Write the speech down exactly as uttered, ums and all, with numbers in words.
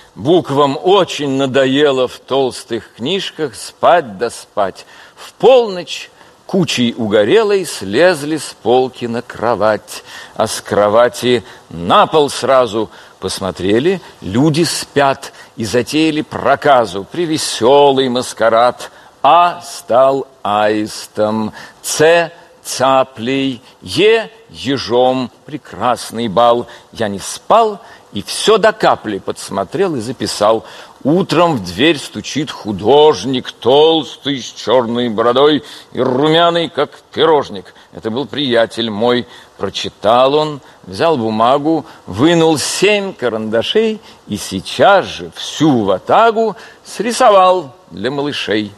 Буквам очень надоело в толстых книжках спать да спать. В полночь кучей угорелой слезли с полки на кровать, а с кровати на пол сразу посмотрели, люди спят, и затеяли проказу, привеселый маскарад. А стал аистом, Ц цаплей, Е ежом, прекрасный бал. Я не спал и все до капли подсмотрел и записал. Утром в дверь стучит художник, толстый, с черной бородой и румяный, как пирожник. Это был приятель мой. Прочитал он, взял бумагу, вынул семь карандашей и сейчас же всю ватагу срисовал для малышей.